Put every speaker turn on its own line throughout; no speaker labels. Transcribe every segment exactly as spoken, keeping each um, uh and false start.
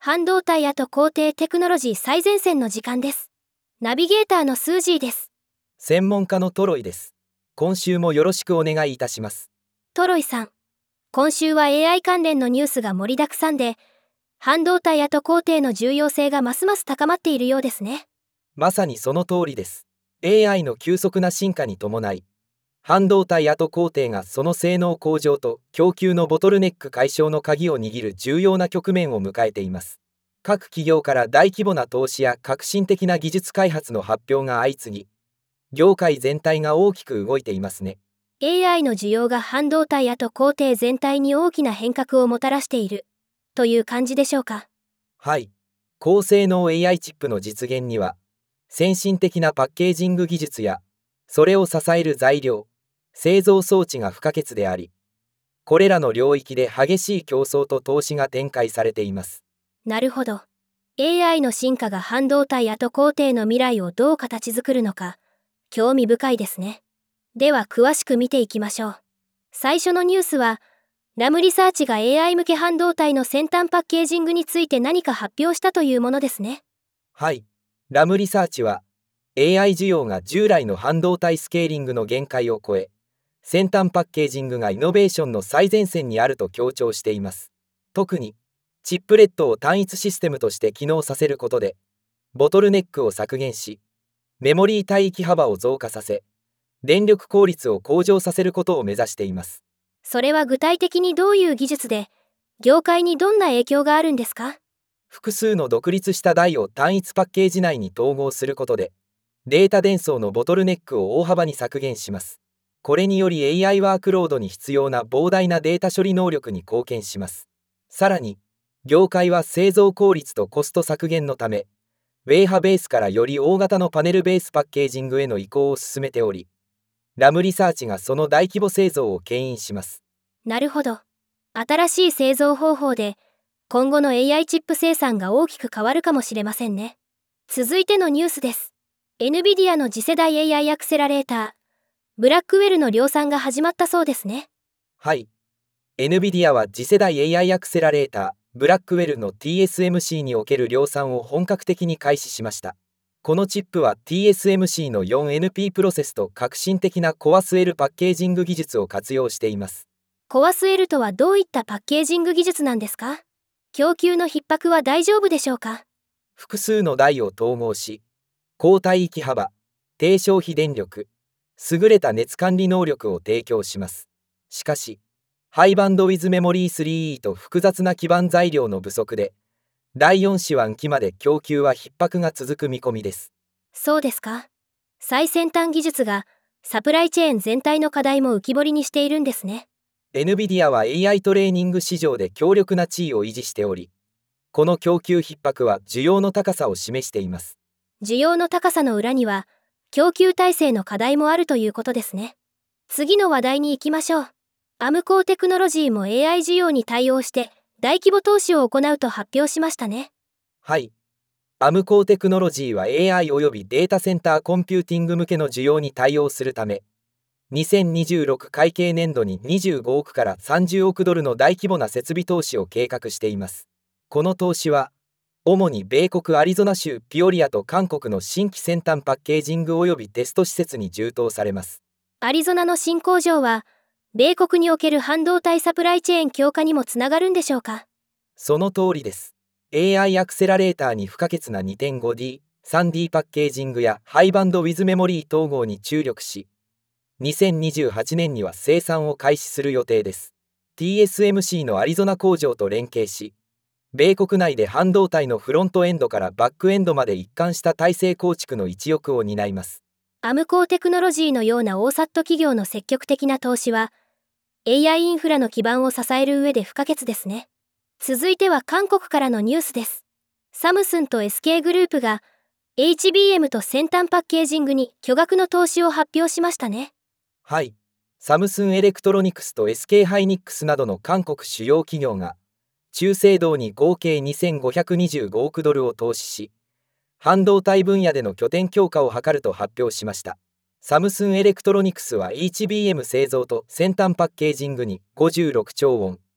半導体と工程テクノロジー最前線の時間です。ナビゲーターのスージーです。
専門家のトロイです。今週もよろしくお願いいたします。
トロイさん、今週は エーアイ 関連のニュースが盛りだくさんで、半導体と工程の重要性がますます高まっているようですね。
まさにその通りです。エーアイ の急速な進化に伴い、半導体と工程がその性能向上と供給のボトルネック解消の鍵を握る重要な局面を迎えています。各企業から大規模な投資や革新的な技術開発の発表が相次ぎ、業界全体が大きく動いていますね。
エーアイ の需要が半導体と工程全体に大きな変革をもたらしているという感じでしょうか。
はい。高性能 エーアイ チップの実現には、先進的なパッケージング技術や、それを支える材料、製造装置が不可欠であり、これらの領域で激しい競争と投資が展開されています。
なるほど。エーアイ の進化が半導体と工程の未来をどう形作るのか、興味深いですね。では詳しく見ていきましょう。最初のニュースは、ラムリサーチが エーアイ 向け半導体の先端パッケージングについて何か発表したというものですね。
はい。ラムリサーチは、エーアイ 需要が従来の半導体スケーリングの限界を超え、先端パッケージングがイノベーションの最前線にあると強調しています。特に、チップレットを単一システムとして機能させることで、ボトルネックを削減し、メモリー帯域幅を増加させ、電力効率を向上させることを目指しています。
それは具体的にどういう技術で、業界にどんな影響があるんですか？
複数の独立した台を単一パッケージ内に統合することで、データ伝送のボトルネックを大幅に削減します。これにより エーアイ ワークロードに必要な膨大なデータ処理能力に貢献します。さらに、業界は製造効率とコスト削減のため、ウェイハベースからより大型のパネルベースパッケージングへの移行を進めており、ラムリサーチがその大規模製造を牽引します。
なるほど。新しい製造方法で、今後の エーアイ チップ生産が大きく変わるかもしれませんね。続いてのニュースです。エヌビディア の次世代 エーアイ アクセラレーター、ブラックウェルの量産が始まったそうですね。
はい。エヌビディア は次世代 エーアイ アクセラレーター、ブラックウェルの ティーエスエムシー における量産を本格的に開始しました。このチップは ティーエスエムシー の フォーエヌピー プロセスと革新的なコアス L パッケージング技術を活用しています。
コアス L とはどういったパッケージング技術なんですか？供給の逼迫は大丈夫でしょうか？
複数の台を統合し、高帯域幅、低消費電力、優れた熱管理能力を提供します。しかし、ハイバンドウィズメモリー スリーイー と複雑な基盤材料の不足で、だいよん四半期まで供給は逼迫が続く見込みです。
そうですか。最先端技術がサプライチェーン全体の課題も浮き彫りにしているんですね。
エヌビディア は エーアイ トレーニング市場で強力な地位を維持しており、この供給逼迫は需要の高さを示しています。
需要の高さの裏には、供給体制の課題もあるということですね。次の話題に行きましょう。アムコーテクノロジーも エーアイ 需要に対応して大規模投資を行うと発表しましたね。
はい。アムコーテクノロジーは エーアイ およびデータセンターコンピューティング向けの需要に対応するため、にせんにじゅうろく会計年度ににじゅうごおくからさんじゅうおくドルの大規模な設備投資を計画しています。この投資は、主に米国アリゾナ州ピオリアと韓国の新規先端パッケージングおよびテスト施設に充当されます。
アリゾナの新工場は、米国における半導体サプライチェーン強化にもつながるんでしょうか？
その通りです。エーアイ アクセラレーターに不可欠な にてんごディー、スリーディー パッケージングやハイバンドウィズメモリー統合に注力し、にせんにじゅうはちねんには生産を開始する予定です。ティーエスエムシー のアリゾナ工場と連携し、米国内で半導体のフロントエンドからバックエンドまで一貫した体制構築の一翼を担います。
アムコーテクノロジーのようなオーサット企業の積極的な投資は、エーアイ インフラの基盤を支える上で不可欠ですね。続いては韓国からのニュースです。サムスンと エスケー グループが エイチビーエム と先端パッケージングに巨額の投資を発表しましたね。
はい。サムスンエレクトロニクスと エスケー ハイニックスなどの韓国主要企業が、中製銅に合計にせんごひゃくにじゅうごおくドルを投資し、半導体分野での拠点強化を図ると発表しました。サムスンエレクトロニクスは エイチビーエム 製造と先端パッケージングにごじゅうろくちょうウォン、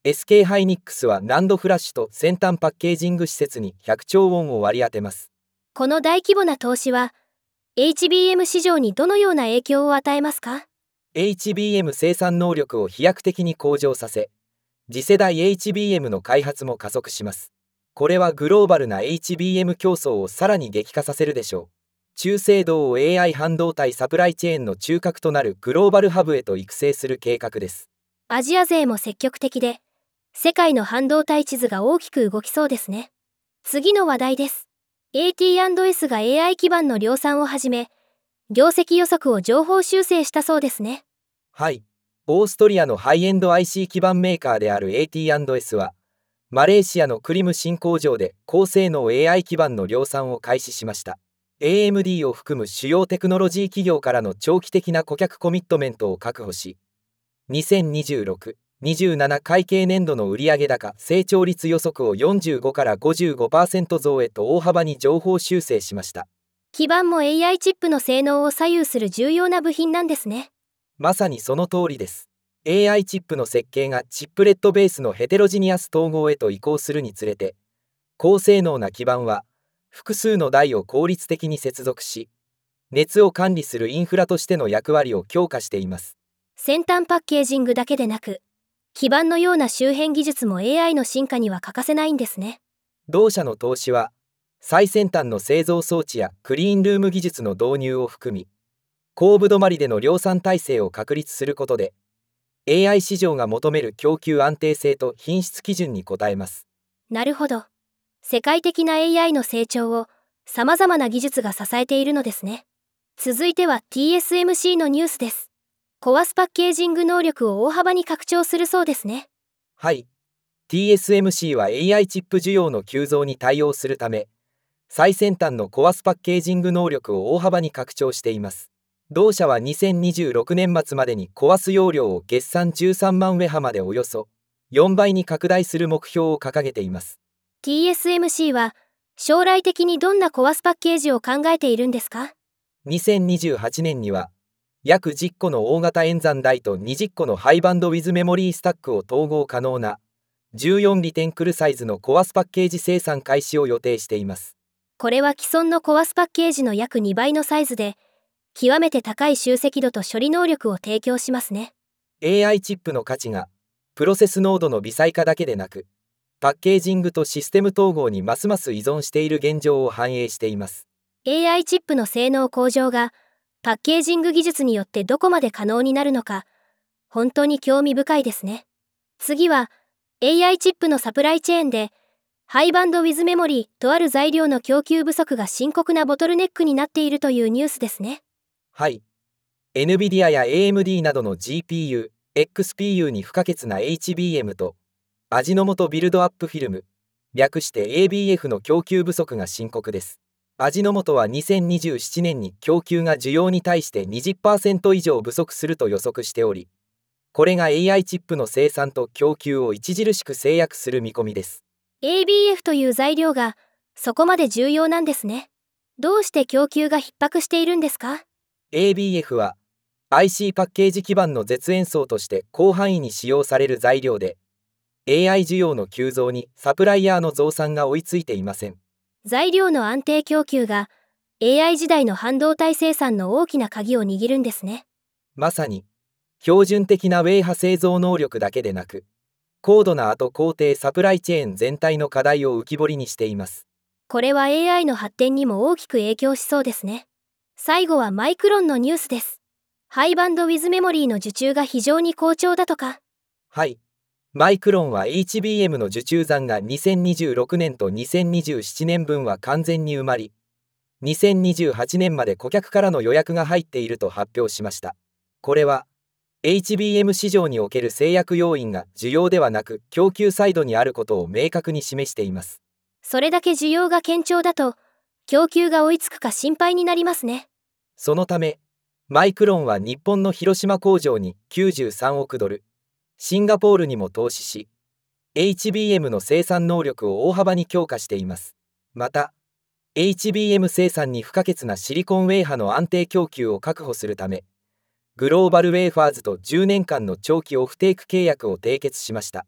エスケー ハイニックスはナンドフラッシュと先端パッケージング施設にひゃくちょうウォンを割り当てます。
この大規模な投資は エイチビーエム 市場にどのような影響を与えますか？
エイチビーエム 生産能力を飛躍的に向上させ、次世代 エイチビーエム の開発も加速します。これはグローバルな エイチビーエム 競争をさらに激化させるでしょう。中精度を エーアイ 半導体サプライチェーンの中核となるグローバルハブへと育成する計画です。
アジア勢も積極的で、世界の半導体地図が大きく動きそうですね。次の話題です。エーティーアンドエス が エーアイ 基盤の量産をはじめ、業績予測を上方修正したそうですね。
はい。オーストリアのハイエンド アイシー 基盤メーカーである エーティーアンドエス は、マレーシアのクリム新工場で高性能 エーアイ 基盤の量産を開始しました。エーエムディー を含む主要テクノロジー企業からの長期的な顧客コミットメントを確保し、にせんにじゅうろく、にじゅうなな会計年度の売上高成長率予測をよんじゅうごからごじゅうごパーセント 増へと大幅に上方修正しました。
基盤も エーアイ チップの性能を左右する重要な部品なんですね。
まさにその通りです。エーアイ チップの設計がチップレットベースのヘテロジニアス統合へと移行するにつれて、高性能な基盤は複数の台を効率的に接続し、熱を管理するインフラとしての役割を強化しています。
先端パッケージングだけでなく、基盤のような周辺技術も エーアイ の進化には欠かせないんですね。
同社の投資は、最先端の製造装置やクリーンルーム技術の導入を含み、後部止まりでの量産体制を確立することで、エーアイ 市場が求める供給安定性と品質基準に応えます。
なるほど。世界的な エーアイ の成長を様々な技術が支えているのですね。続いては ティーエスエムシー のニュースです。コアスパッケージング能力を大幅に拡張するそうですね。
はい。ティーエスエムシー は エーアイ チップ需要の急増に対応するため、最先端のコアスパッケージング能力を大幅に拡張しています。同社はにせんにじゅうろくねん末までにコアス容量を月産じゅうさんまんウェハまでおよそよんばいに拡大する目標を掲げています。
ティーエスエムシー は将来的にどんなコアスパッケージを考えているんですか？
にせんにじゅうはちねんには約じゅっこの大型演算台とにじゅっこのハイバンドウィズメモリースタックを統合可能なじゅうよんリテンクルサイズのコアスパッケージ生産開始を予定しています。
これは既存のコアスパッケージの約にばいのサイズで、極めて高い集積度と処理能力を提供しますね。
エーアイ チップの価値がプロセスノードの微細化だけでなく、パッケージングとシステム統合にますます依存している現状を反映しています。
エーアイ チップの性能向上がパッケージング技術によってどこまで可能になるのか、本当に興味深いですね。次は エーアイ チップのサプライチェーンでハイバンドウィズメモリーとある材料の供給不足が深刻なボトルネックになっているというニュースですね。
はい。エヌビディア や エーエムディー などの ジーピーユー、エックスピーユー に不可欠な エイチビーエム と味の素ビルドアップフィルム、略して エービーエフ の供給不足が深刻です。味の素はにせんにじゅうななねんに供給が需要に対して にじゅっパーセント 以上不足すると予測しており、これが エーアイ チップの生産と供給を著しく制約する見込みです。
エービーエフ という材料がそこまで重要なんですね。どうして供給が逼迫しているんですか？
エービーエフ は アイシー パッケージ基板の絶縁層として広範囲に使用される材料で、エーアイ 需要の急増にサプライヤーの増産が追いついていません。
材料の安定供給が エーアイ 時代の半導体生産の大きな鍵を握るんですね。
まさに標準的なウェイハ製造能力だけでなく、高度な後工程サプライチェーン全体の課題を浮き彫りにしています。
これは エーアイ の発展にも大きく影響しそうですね。最後はマイクロンのニュースです。ハイバンドウィズメモリーの受注が非常に好調だとか。
はい。マイクロンは エイチビーエム の受注残がにせんにじゅうろくねんとにせんにじゅうななねんぶんは完全に埋まり、にせんにじゅうはちねんまで顧客からの予約が入っていると発表しました。これは エイチビーエム 市場における制約要因が需要ではなく供給サイドにあることを明確に示しています。
それだけ需要が堅調だと供給が追いつくか心配になりますね。
そのためマイクロンは日本の広島工場にきゅうじゅうさんおくドル、シンガポールにも投資し、エイチビーエム の生産能力を大幅に強化しています。また、エイチビーエム 生産に不可欠なシリコンウェイハの安定供給を確保するため、グローバルウェイファーズとじゅうねんかんの長期オフテイク契約を締結しました。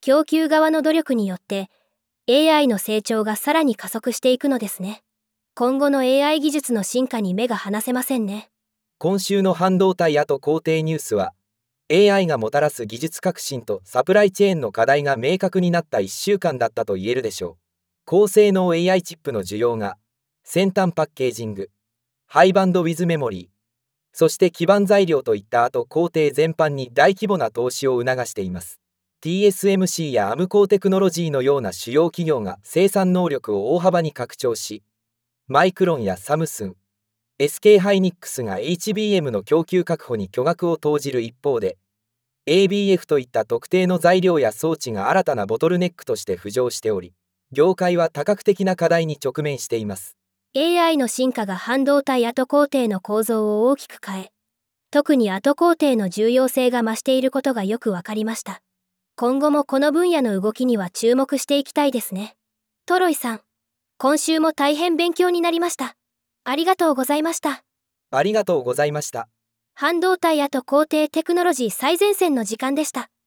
供給側の努力によって エーアイ の成長がさらに加速していくのですね。今後の エーアイ 技術の進化に目が離せませんね。
今週の半導体と工程ニュースは、エーアイ がもたらす技術革新とサプライチェーンの課題が明確になったいっしゅうかんだったと言えるでしょう。高性能 エーアイ チップの需要が、先端パッケージング、ハイバンドウィズメモリー、そして基盤材料といった後工程全般に大規模な投資を促しています。ティーエスエムシー やアムコーテクノロジーのような主要企業が生産能力を大幅に拡張し、マイクロンやサムスン、エスケー ハイニックスが エイチビーエム の供給確保に巨額を投じる一方で、エービーエフ といった特定の材料や装置が新たなボトルネックとして浮上しており、業界は多角的な課題に直面しています。
エーアイ の進化が半導体後工程の構造を大きく変え、特に後工程の重要性が増していることがよくわかりました。今後もこの分野の動きには注目していきたいですね。トロイさん、今週も大変勉強になりました。ありがとうございました。
ありがとうございました。
半導体後工程テクノロジー最前線の時間でした。